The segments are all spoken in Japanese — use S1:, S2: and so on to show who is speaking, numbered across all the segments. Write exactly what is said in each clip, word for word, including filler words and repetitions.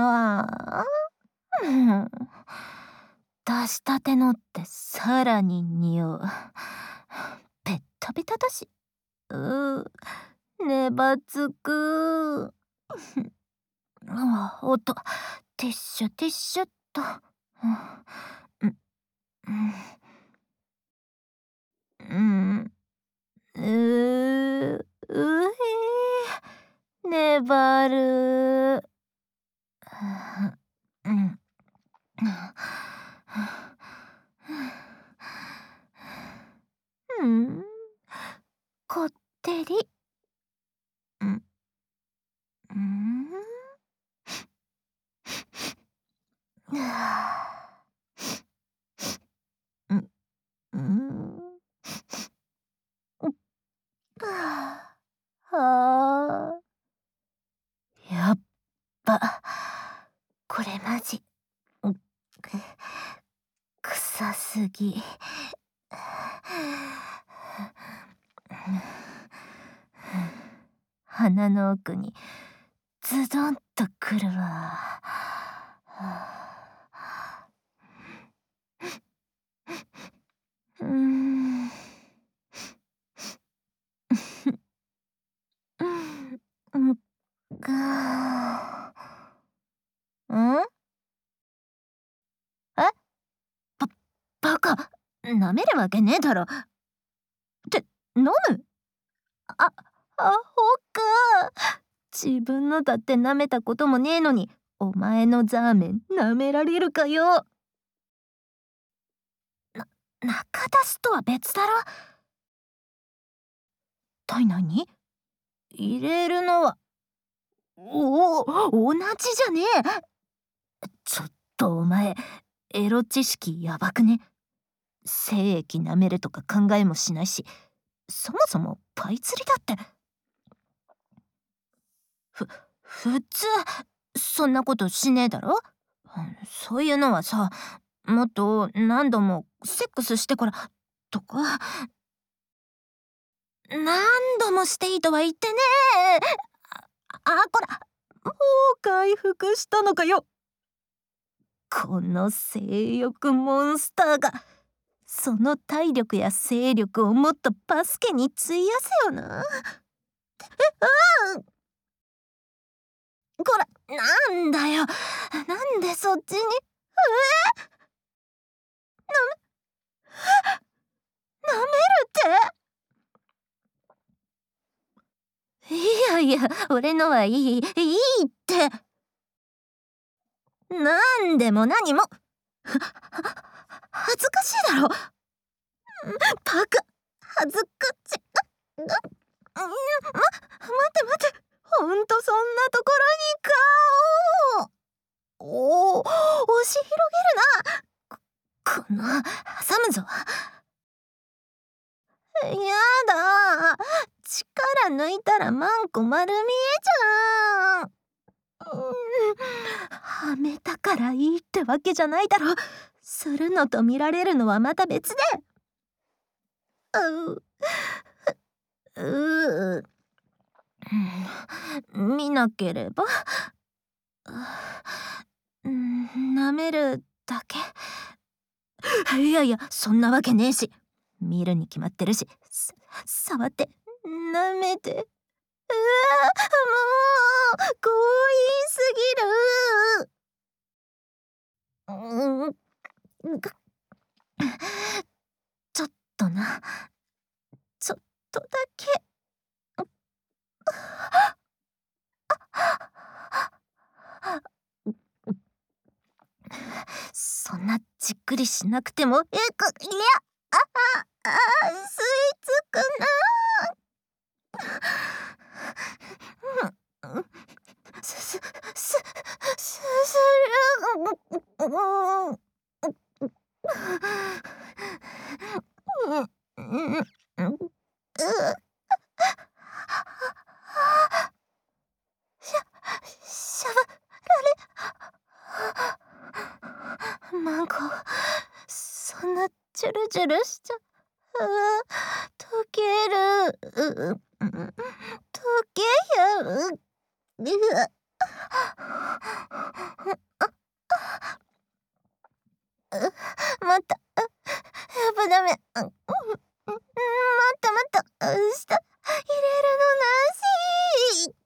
S1: ああ、うん。出したてのってさらに匂う。ベッタベタだし。うう、粘つく。ああ、おっと、ティッシュティッシュっと。うん、うん、うん、ううへ、粘る。うん。うん、こってり。うん。うん。はあ。うん、うん。うん。はあ。はあ。やっぱ、これマジ、うん、臭すぎ。鼻の奥にズドンとくるわ。うーん。うん、がん？え？ばバカ、舐めるわけねえだろ。って飲む？あ、アホか。自分のだって舐めたこともねえのに、お前のザーメン舐められるかよ。な中出しとは別だろ。体内に入れるのは、おお、同じじゃねえ。ちょっとお前、エロ知識やばくね？精液舐めるとか考えもしないし、そもそもパイ釣りだって。ふ普通そんなことしねえだろ。そういうのはさ、もっと何度もセックスしてからとか。何度もしていいとは言ってねえ。ああ、こら、もう回復したのかよ。この性欲モンスターが、その体力や精力をもっとバスケに費やせよな。え、うん。こら、なんだよ。なんでそっちに。ええ。なめ、舐めるって。いやいや、俺のはいい、いいって。なんでも何も。は、は、恥ずかしいだろ。バカ、恥ずかしい。な、な、ま、待って待って。ほんとそんなところに顔を。おお、押し広げるな。こ、この、挟むぞ。やだ。力抜いたらマンコ丸見えじゃん。はめたからいいってわけじゃないだろ。するのと見られるのはまた別で。ううう、見なければ。うん、舐めるだけ。いやいや、そんなわけねえし。見るに決まってるし。さ、触って舐めて。うわ、もう強引すぎる。うん、がちょっとな。ちょっとだけ。そんなじっくりしなくても。え、く、いや、ああ、あ、吸い付くな。うん、すすすすする。うん。うん。うん。うん。しゃ、しゃぶられ。マンコ、そんなジュルジュルしちゃ、あ、溶ける。う、う、溶けやう。うわ。 まった。あ、やっぱダメ。うん、うん、うん、待った待った。下入れるのなし。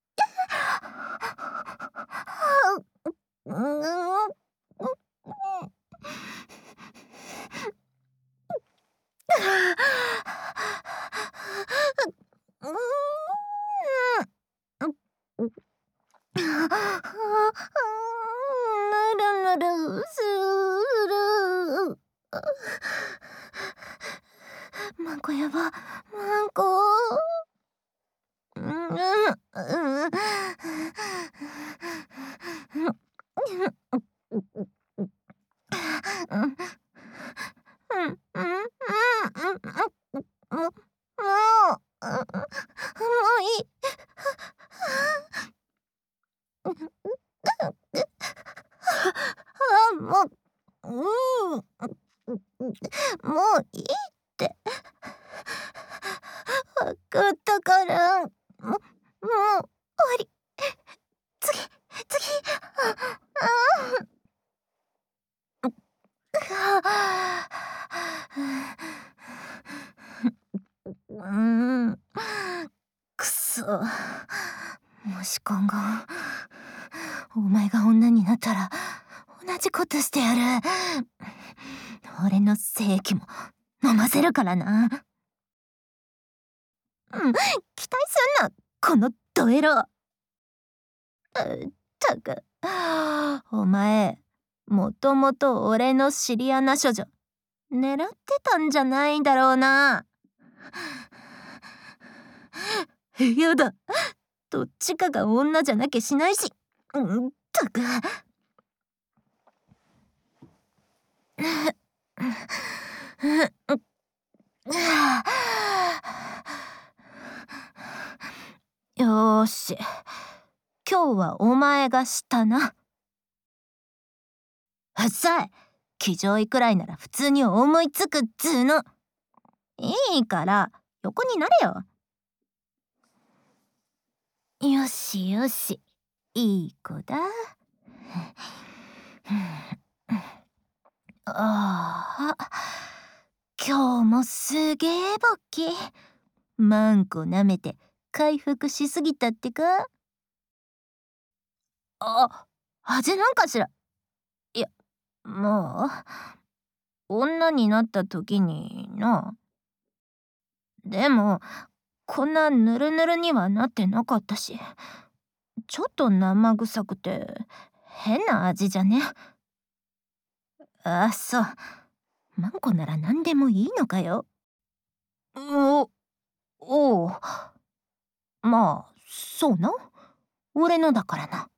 S1: うん、うん、ぬるぬるする。マンコやば、マンコ。うん、うん、うん、うん、ももう、もういい。あ、もう、うん、もういいって。わかったから、ももう終わり。次、次。うーん、くそ。もし今後お前が女になったら同じことしてやる。俺の精液も飲ませるからな。うん、期待すんな、このドエロ。ったく、お前もともと俺のシリアナ処女狙ってたんじゃないんだろうな。やだ、どっちかが女じゃなきゃしないし。うん、ったく。よーし、今日はお前がしたな。うっさい、騎乗位くらいなら普通に思いつくっつーの。いいから横になれよ。よしよし、いい子だ。ああ、今日もすげえボッキ。マンコ舐めて回復しすぎたってか。あ、味なんかしら。いや、もう女になった時にな。でもこんなヌルヌルにはなってなかったし、ちょっと生臭くて変な味じゃね。あ、そう。マンコなら何でもいいのかよ。お、おう。まあ、そうな。俺のだからな。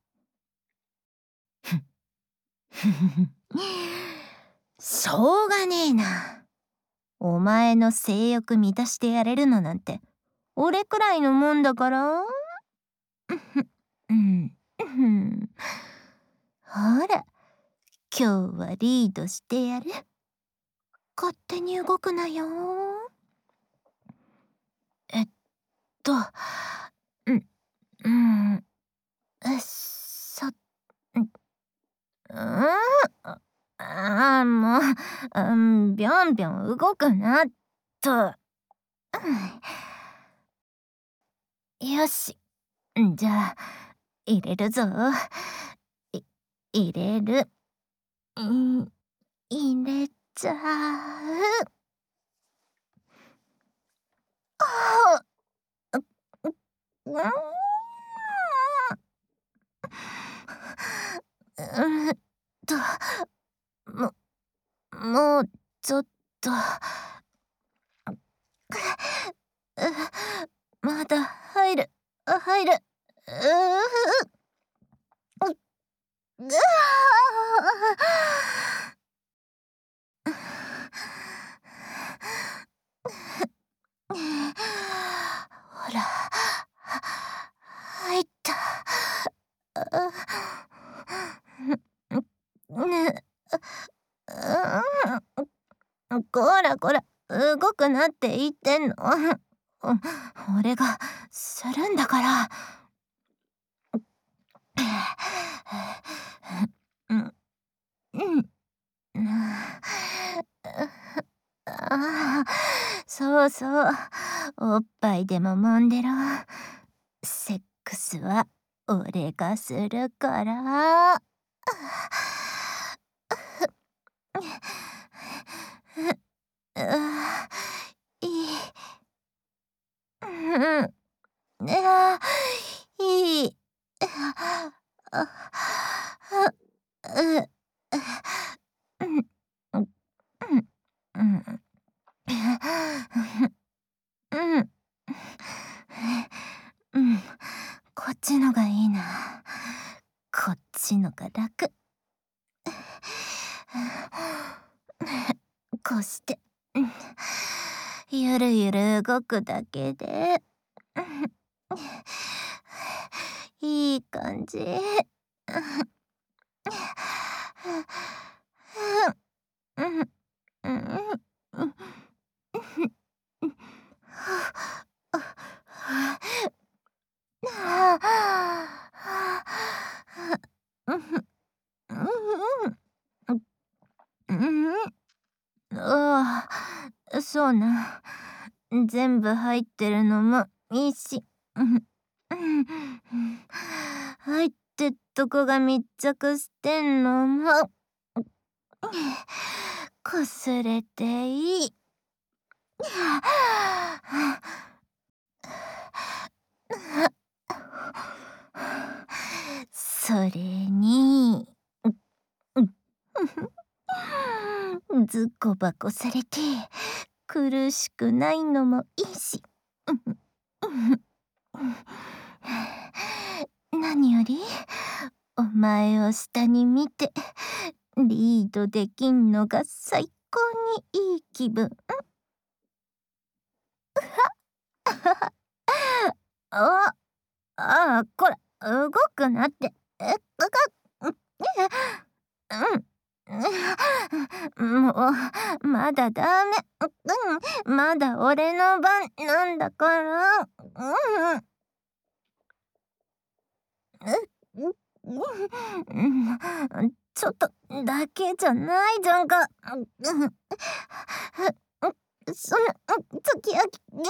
S1: しょうがねえな。お前の性欲満たしてやれるのなんて俺くらいのもんだから。うん、うん、ほら、今日はリードしてやる。勝手に動くなよ。えっと、うん、うん、うっそ、うん、ああ、もう、うん、ぴょんぴょん動くなっと。よし、じゃあ入れるぞ。い入れる。うん、入れちゃう。ああ、う、うんうんと、も、もうちょっと。まだ入る、入る。うう、うわほら、入った。ね、こらこら、動くなって言ってんの。俺がするんだから。うん、うん、 ああ、そうそう。おっぱいでも揉んでろ。セックスは俺がするから。ああ、いい。うん。ああ、いい。ああ、あ、う、うん、うん、うん、うん、うん、こっちのがいいな。こっちのが楽。こうして、ゆるゆる動くだけで、いい感じ。うん、うん、うん、ああ、そうな。全部入ってるのもいいし。入ってっとこが密着してんのもこすれていい。それに、ずっこばこされて苦しくないのもいいし。何よりお前を下に見てリードできんのが最高にいい気分。ああ、こら、動くなって。え、うか、うん。うん、もう、まだダメ。うん、まだ俺の番なんだから。うん。う、うん、ちょっとだけじゃないじゃんか。うん、そんな、付き合い、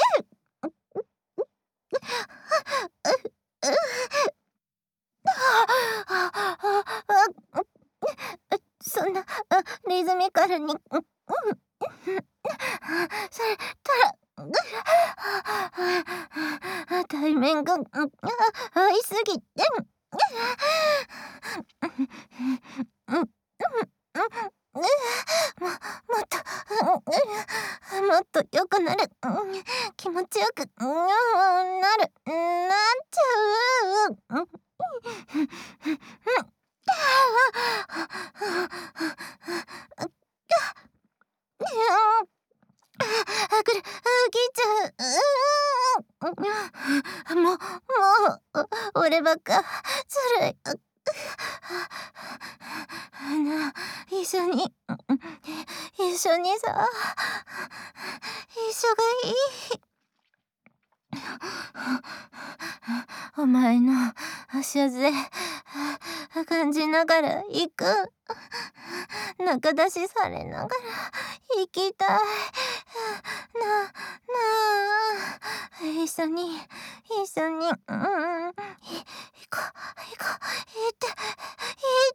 S1: そんな、リズミカルに、されたら、対面が、合いすぎて、ももっと、もっと良くなる、気持ちよく、なる、なっちゃう。あ、くる、あ、きちゃう。うーん。もう、もう、俺ばっか、ずるい。なあ、一緒に、一緒にさ、一緒がいい。お前の足で感じながら行く。中出しされながら行きたい。な、なあ、一緒に、一緒に、うん、い行こう、行こう、行って、行って。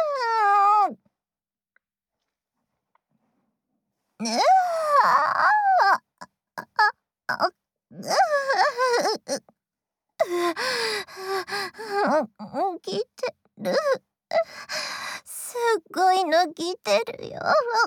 S1: うわあ、あ、う、来てる。すっごいの来てるよ。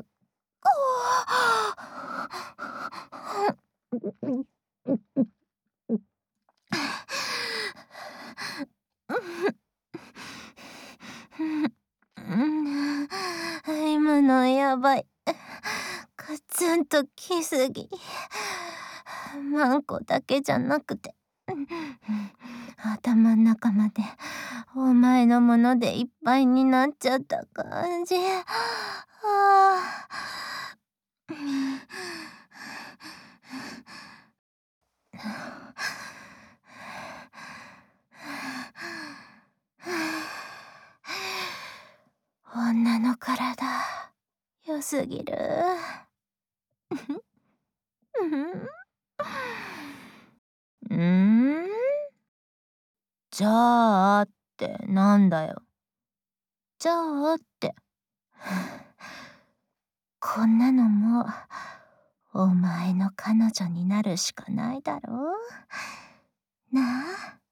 S1: 今のやばい。ガツンと来すぎ。マンコだけじゃなくて、頭ん中までお前のものでいっぱいになっちゃった感じ。ああ。女の体良すぎる。 うーんじゃあってなんだよ。じゃあってこんなのもお前の彼女になるしかないだろうなあ。